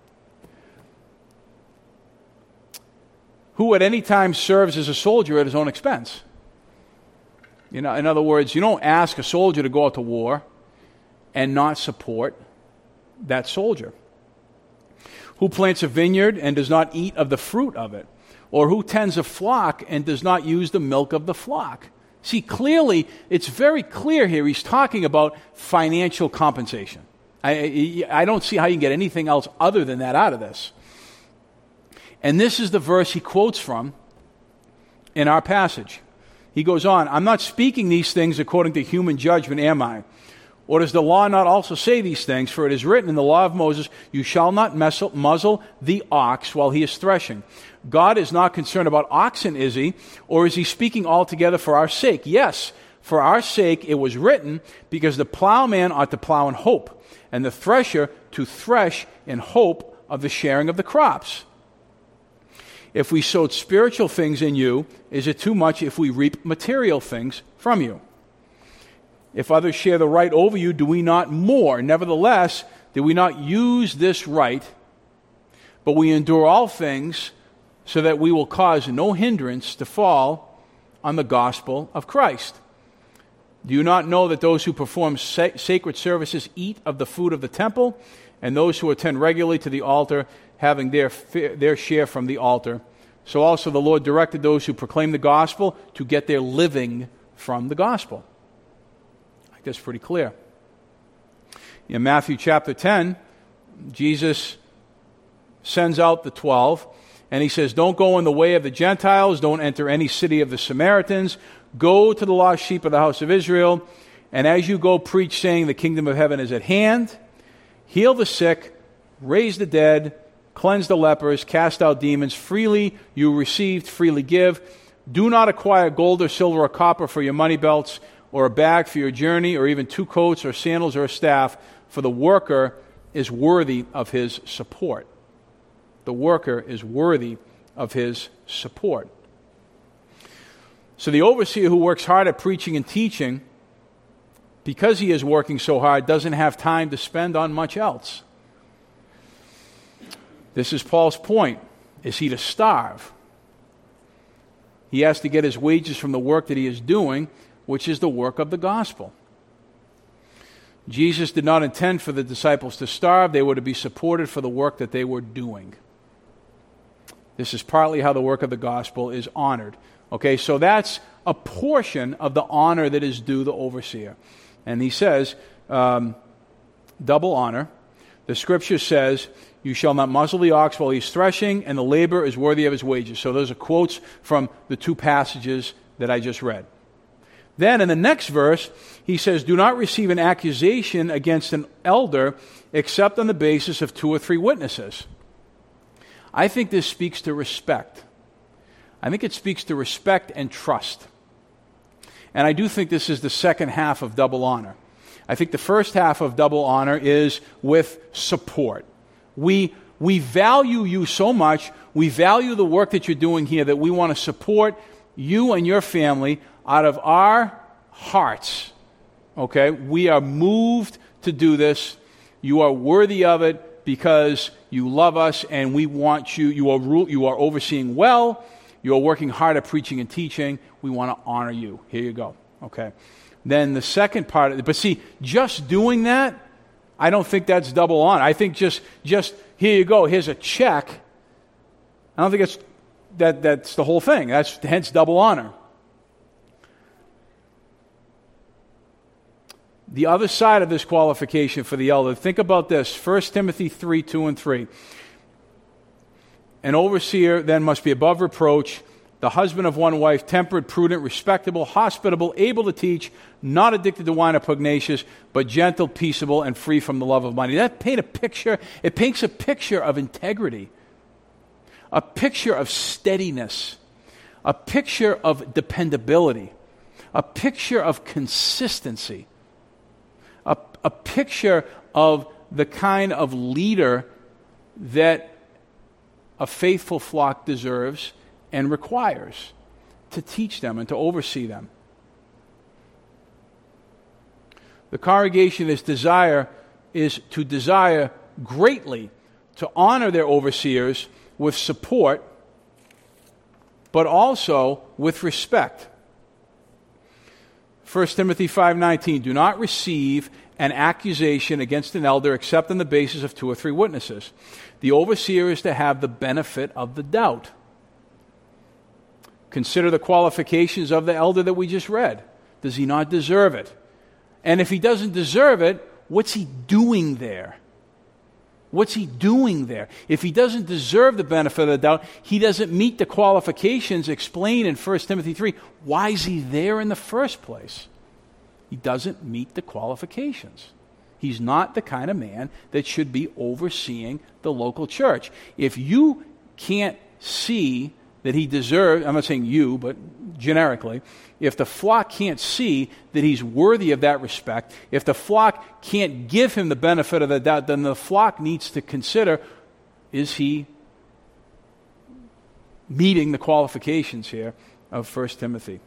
[SPEAKER 1] who at any time serves as a soldier at his own expense. You know, in other words, you don't ask a soldier to go out to war and not support that soldier. Who plants a vineyard and does not eat of the fruit of it? Or who tends a flock and does not use the milk of the flock? See, clearly, it's very clear here. He's talking about financial compensation. I don't see how you can get anything else other than that out of this. And this is the verse he quotes from in our passage. He goes on, I'm not speaking these things according to human judgment, am I? Or does the law not also say these things? For it is written in the law of Moses, you shall not muzzle the ox while he is threshing. God is not concerned about oxen, is he? Or is he speaking altogether for our sake? Yes, for our sake it was written, because the plowman ought to plow in hope, and the thresher to thresh in hope of the sharing of the crops. If we sowed spiritual things in you, is it too much if we reap material things from you? If others share the right over you, do we not more? Nevertheless, do we not use this right, but we endure all things so that we will cause no hindrance to fall on the gospel of Christ? Do you not know that those who perform sacred services eat of the food of the temple, and those who attend regularly to the altar having their share from the altar? So also the Lord directed those who proclaim the gospel to get their living from the gospel. That's pretty clear. In Matthew chapter 10, Jesus sends out the 12, and he says, don't go in the way of the Gentiles, don't enter any city of the Samaritans, go to the lost sheep of the house of Israel, and as you go, preach, saying, the kingdom of heaven is at hand. Heal the sick, raise the dead, cleanse the lepers, cast out demons. Freely you received, freely give. Do not acquire gold or silver or copper for your money belts, or a bag for your journey, or even 2 coats or sandals or a staff, for the worker is worthy of his support. The worker is worthy of his support. So the overseer who works hard at preaching and teaching, because he is working so hard, doesn't have time to spend on much else. This is Paul's point. Is he to starve? He has to get his wages from the work that he is doing, which is the work of the gospel. Jesus did not intend for the disciples to starve. They were to be supported for the work that they were doing. This is partly how the work of the gospel is honored. Okay, so that's a portion of the honor that is due the overseer. And he says, double honor. The scripture says, you shall not muzzle the ox while he's threshing, and the labor is worthy of his wages. So those are quotes from the 2 passages that I just read. Then in the next verse, he says, do not receive an accusation against an elder except on the basis of 2 or 3 witnesses. I think this speaks to respect. I think it speaks to respect and trust. And I do think this is the second half of double honor. I think the first half of double honor is with support. We value you so much, we value the work that you're doing here, that we want to support you and your family out of our hearts. Okay? We are moved to do this. You are worthy of it because you love us and we want you. You are overseeing well. You are working hard at preaching and teaching. We want to honor you. Here you go. Okay? Then the second part of it, but see, just doing that, I don't think that's double honor. I think just here you go, here's a check. I don't think that's the whole thing. That's hence double honor. The other side of this qualification for the elder, think about this. 1 Timothy 3, 2 and 3. An overseer then must be above reproach, the husband of one wife, temperate, prudent, respectable, hospitable, able to teach, not addicted to wine or pugnacious, but gentle, peaceable, and free from the love of money. That paints a picture of integrity, a picture of steadiness, a picture of dependability, a picture of consistency, a picture of the kind of leader that a faithful flock deserves and requires, to teach them and to oversee them. The congregation's desire is to desire greatly to honor their overseers with support, but also with respect. 1 Timothy 5:19, do not receive an accusation against an elder except on the basis of 2 or 3 witnesses. The overseer is to have the benefit of the doubt. Consider the qualifications of the elder that we just read. Does he not deserve it? And if he doesn't deserve it, what's he doing there? What's he doing there? If he doesn't deserve the benefit of the doubt, he doesn't meet the qualifications explained in 1 Timothy 3. Why is he there in the first place? He doesn't meet the qualifications. He's not the kind of man that should be overseeing the local church. If you can't see that he deserves, I'm not saying you, but generically, if the flock can't see that he's worthy of that respect, if the flock can't give him the benefit of the doubt, then the flock needs to consider, is he meeting the qualifications here of 1 Timothy?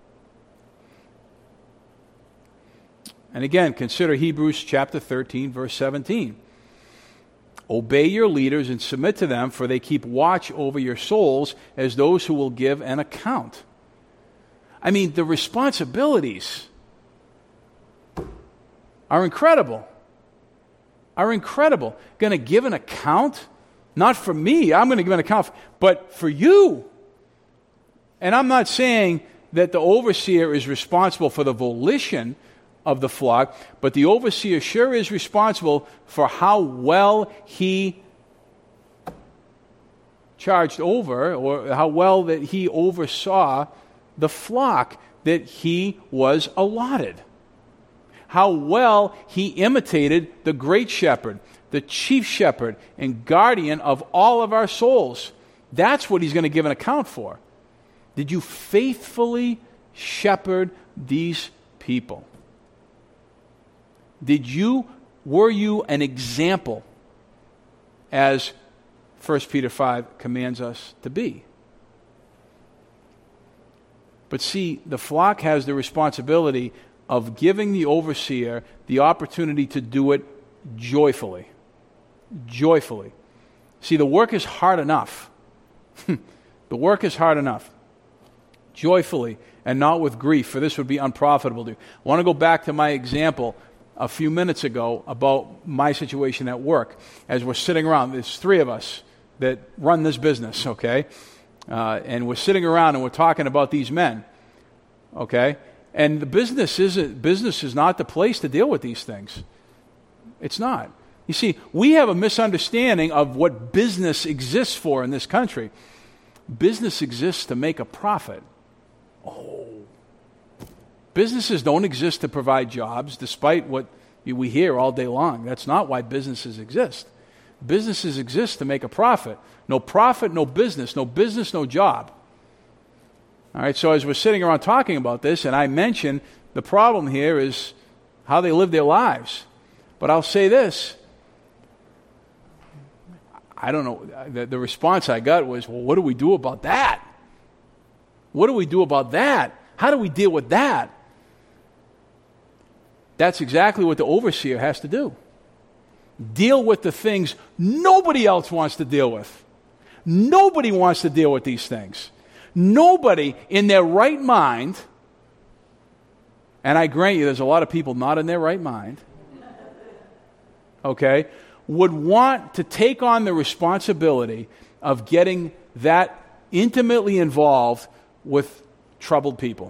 [SPEAKER 1] And again, consider Hebrews chapter 13, verse 17. Obey your leaders and submit to them, for they keep watch over your souls as those who will give an account. I mean, the responsibilities are incredible. Going to give an account? Not for me, I'm going to give an account, but for you. And I'm not saying that the overseer is responsible for the volition of the flock, but the overseer sure is responsible for how well he charged over, or how well that he oversaw the flock that he was allotted. How well he imitated the great shepherd, the chief shepherd and guardian of all of our souls. That's what he's going to give an account for. Did you faithfully shepherd these people? Were you an example as 1 Peter 5 commands us to be? But see, the flock has the responsibility of giving the overseer the opportunity to do it joyfully. Joyfully. See, the work is hard enough. The work is hard enough. Joyfully and not with grief, for this would be unprofitable to you. I want to go back to my example a few minutes ago about my situation at work. As we're sitting around, there's 3 of us that run this business, okay? And we're sitting around and we're talking about these men, okay? And the business is not the place to deal with these things. It's not. You see, we have a misunderstanding of what business exists for in this country. Business exists to make a profit. Businesses don't exist to provide jobs, despite what we hear all day long. That's not why businesses exist. Businesses exist to make a profit. No profit, no business. No business, no job. All right, so as we're sitting around talking about this, and I mentioned the problem here is how they live their lives. But I'll say this. I don't know. The response I got was, well, what do we do about that? What do we do about that? How do we deal with that? That's exactly what the overseer has to do. Deal with the things nobody else wants to deal with. Nobody wants to deal with these things. Nobody in their right mind, and I grant you there's a lot of people not in their right mind, okay, would want to take on the responsibility of getting that intimately involved with troubled people.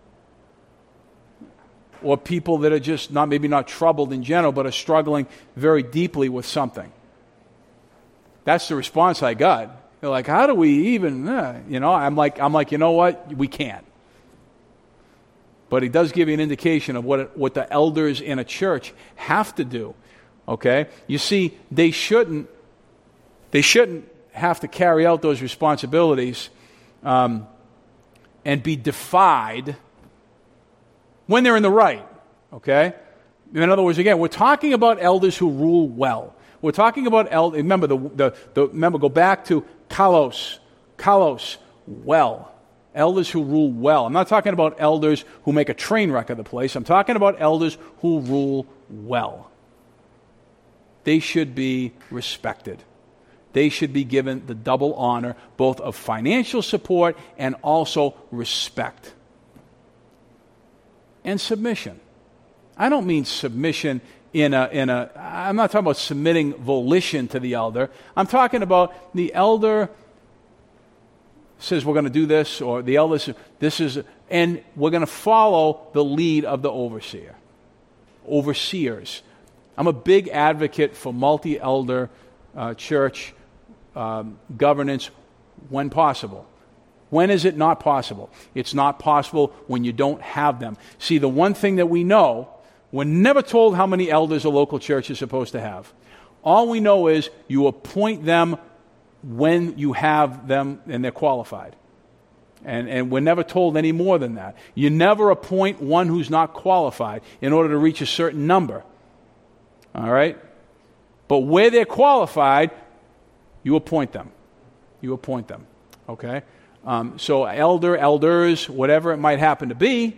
[SPEAKER 1] Or people that are just maybe not troubled in general, but are struggling very deeply with something. That's the response I got. They're like, how do we even, I'm like, you know what? We can't. But he does give you an indication of what the elders in a church have to do. Okay? You see, they shouldn't have to carry out those responsibilities and be defied when they're in the right, okay? In other words, again, we're talking about elders who rule well. We're talking about remember, remember, go back to kalos, well. Elders who rule well. I'm not talking about elders who make a train wreck of the place. I'm talking about elders who rule well. They should be respected. They should be given the double honor, both of financial support and also respect. And submission. I don't mean submission I'm not talking about submitting volition to the elder. I'm talking about the elder says we're going to do this, or the elder says this is, and we're going to follow the lead of the overseer. Overseers. I'm a big advocate for multi-elder church governance when possible. When is it not possible? It's not possible when you don't have them. See, the one thing that we know, we're never told how many elders a local church is supposed to have. All we know is you appoint them when you have them and they're qualified. And we're never told any more than that. You never appoint one who's not qualified in order to reach a certain number. All right? But where they're qualified, you appoint them. You appoint them. Okay? So elders, whatever it might happen to be,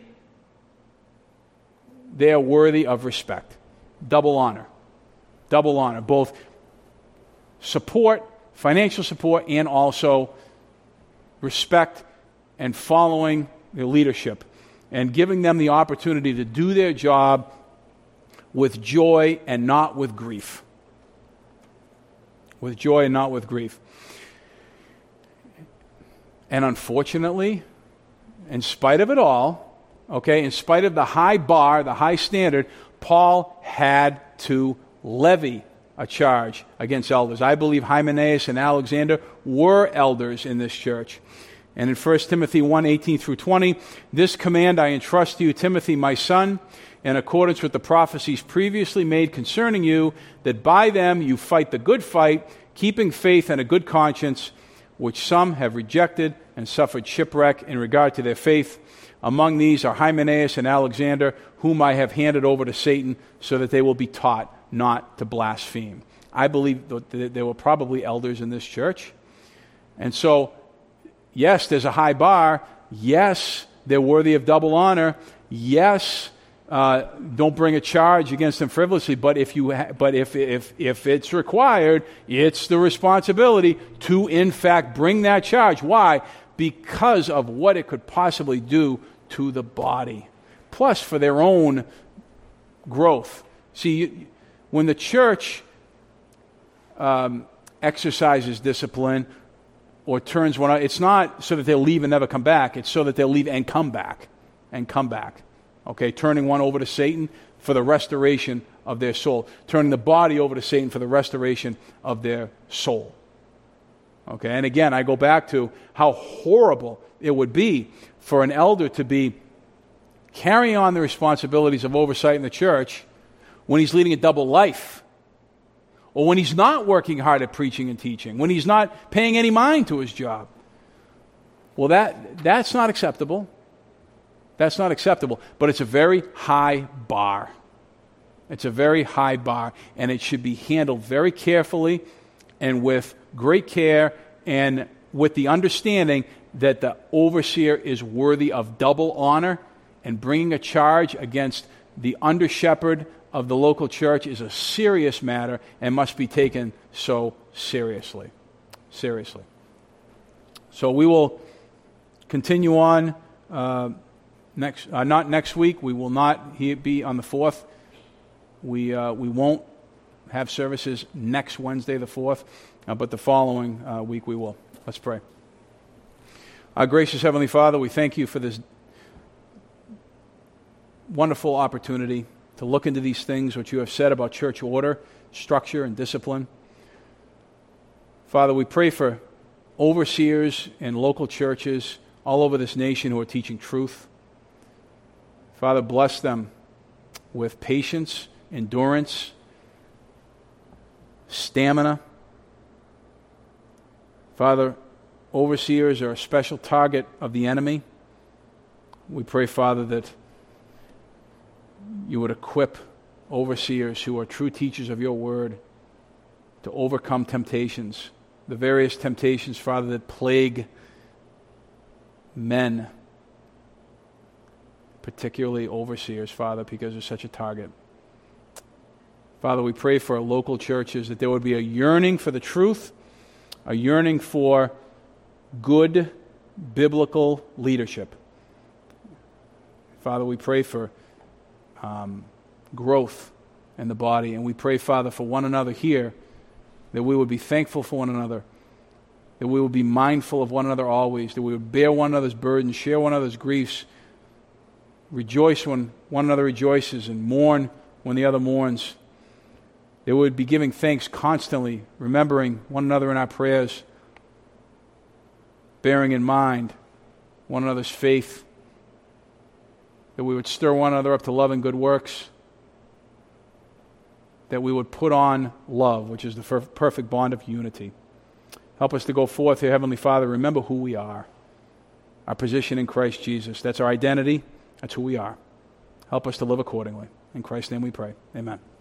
[SPEAKER 1] they are worthy of respect. Double honor. Double honor. Both support, financial support, and also respect and following their leadership and giving them the opportunity to do their job with joy and not with grief. With joy and not with grief. And unfortunately, in spite of it all, okay, in spite of the high bar, the high standard, Paul had to levy a charge against elders. I believe Hymenaeus and Alexander were elders in this church. And in 1 Timothy 1:18 through 20, this command I entrust to you, Timothy, my son, in accordance with the prophecies previously made concerning you, that by them you fight the good fight, keeping faith and a good conscience, which some have rejected and suffered shipwreck in regard to their faith. Among these are Hymenaeus and Alexander, whom I have handed over to Satan, so that they will be taught not to blaspheme. I believe that there were probably elders in this church. And so, yes, there's a high bar. Yes, they're worthy of double honor. Yes, don't bring a charge against them frivolously. But if it's required, it's the responsibility to, in fact, bring that charge. Why? Because of what it could possibly do to the body. Plus, for their own growth. See, when the church exercises discipline or turns one out, it's not so that they'll leave and never come back. It's so that they'll leave and come back. And come back. Okay, turning one over to Satan for the restoration of their soul. Turning the body over to Satan for the restoration of their soul. Okay, and again, I go back to how horrible it would be for an elder to be carrying on the responsibilities of oversight in the church when he's leading a double life, or when he's not working hard at preaching and teaching, when he's not paying any mind to his job. Well, that's not acceptable. That's not acceptable, but it's a very high bar. It's a very high bar, and it should be handled very carefully and with great care and with the understanding that the overseer is worthy of double honor, and bringing a charge against the under-shepherd of the local church is a serious matter and must be taken so seriously. Seriously. So we will continue on not next week. We will not be on the 4th. We won't have services next Wednesday, the 4th, but the following week we will. Let's pray. Our gracious Heavenly Father, we thank you for this wonderful opportunity to look into these things which you have said about church order, structure, and discipline. Father, we pray for overseers in local churches all over this nation who are teaching truth. Father, bless them with patience, endurance, stamina. Father, overseers are a special target of the enemy. We pray, Father, that you would equip overseers who are true teachers of your word to overcome temptations the various temptations, Father, that plague men, particularly overseers, Father, because they're such a target. Father, we pray for our local churches that there would be a yearning for the truth, a yearning for good biblical leadership. Father, we pray for growth in the body, and we pray, Father, for one another here, that we would be thankful for one another, that we would be mindful of one another always, that we would bear one another's burdens, share one another's griefs, rejoice when one another rejoices, and mourn when the other mourns. That we would be giving thanks constantly, remembering one another in our prayers, bearing in mind one another's faith, that we would stir one another up to love and good works, that we would put on love, which is the perfect bond of unity. Help us to go forth here, Heavenly Father, remember who we are, our position in Christ Jesus. That's our identity. That's who we are. Help us to live accordingly. In Christ's name we pray. Amen.